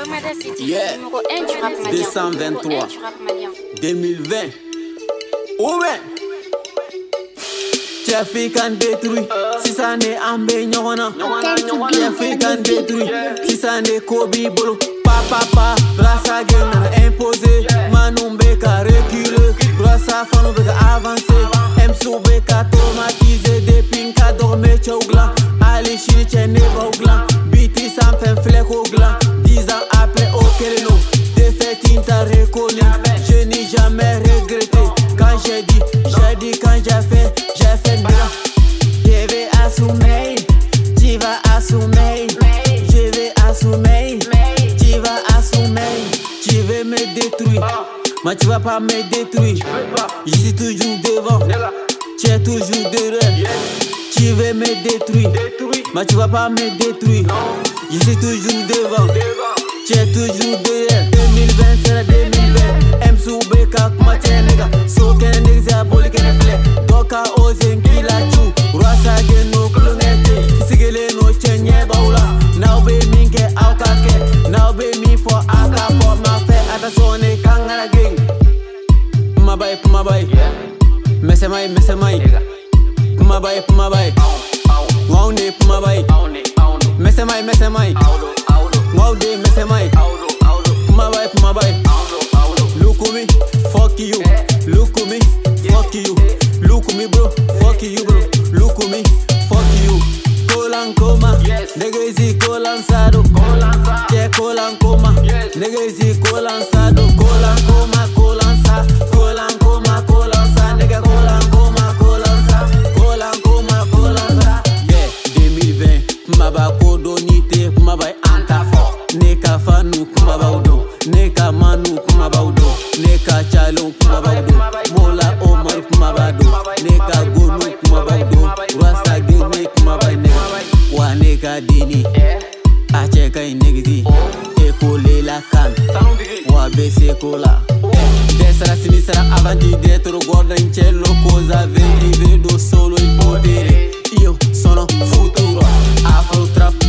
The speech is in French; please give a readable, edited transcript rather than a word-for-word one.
Yeah. 223 2020. Ouais. African détruit, si ça n'est ambé nyona. African détruit, si ça n'est Kobe Bolo. Papa, brassa gagnana imposé. Manumbe ka reculer, brassa fanube ka avancer. Msoube ka traumatisé, depuis ka dormé chougla. Ali chine ne baugla, biti sans fait flec au gland. 10 ans après au Keleno, défaite t'as reconnu. Je n'ai jamais regretté. Quand j'ai dit, quand j'ai fait bien. Je vais assumer, tu vas assumer. Je vais assumer, tu vas assumer. Tu veux me détruire, mais tu vas pas me détruire. Je suis toujours devant, tu es toujours derrière. Tu veux me détruire, mais tu vas pas me détruire. Je suis toujours devant, tu es toujours derrière. 2020 c'est la 2020. Msoubeka kuma nigga. So can niggas aboli can flare. Doka ozen kila chu. Rasa geno klonete. Sigele no chenye baula. Now be minke aukake. Now be me for aka for my fe. Ata sone kangara gang. Puma bay. Mese mai. Puma bay. Waune puma bay. Mese mai. Waude mese mai. Puma bay. Look at me, fuck you. Look at me, fuck you. Look at me, bro, fuck you, bro. Look at me, fuck you. Kolan koma, nigga is kolan sado. Che kolan koma, nigga is kolan sado. Kolan koma, kolan sa. Kolan koma, kolan sa. Nigga kolan koma, kolan sa. Kolan koma, kolan sa. Yeah, 2020, maba kodonite, maba antafo. Neka fanu, maba udo. Neka manu, maba udo. Neka chalon kuma baudo, Mola Omar kuma bado. Neka gonu kuma baudo, Rasta gene kuma bane. Wa neka dini, ache kai negzi. Ekole la kan, wa bese kola. Desra sinistra avanti dietro, guarda in cielo cosa vedi. Vedo solo il potere, io sono futuro. Afro trap